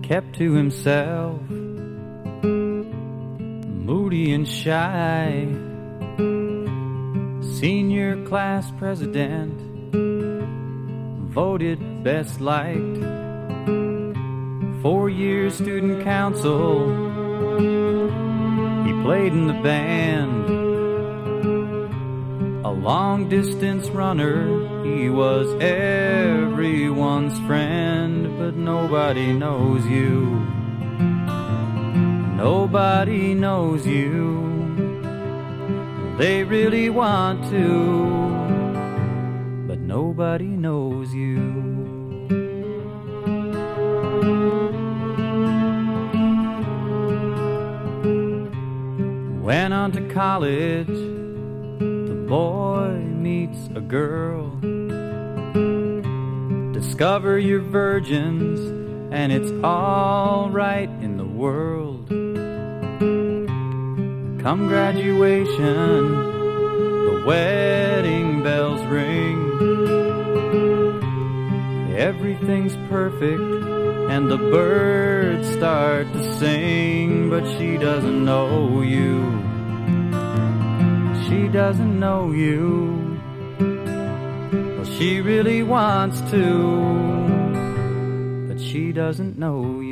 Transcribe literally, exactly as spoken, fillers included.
kept to himself, moody and shy, senior class president, voted best liked, four years student council, he played in the band, a long distance runner, he was everyone's friend, but nobody knows you, nobody knows you, they really want to, but nobody knows you. Went on to college, the boy meets a girl, discover you're virgins and it's all right in the world. Come graduation, the wedding bells ring, everything's perfect and the birds start to sing, but she doesn't know you, she doesn't know you, well she really wants to, but she doesn't know you.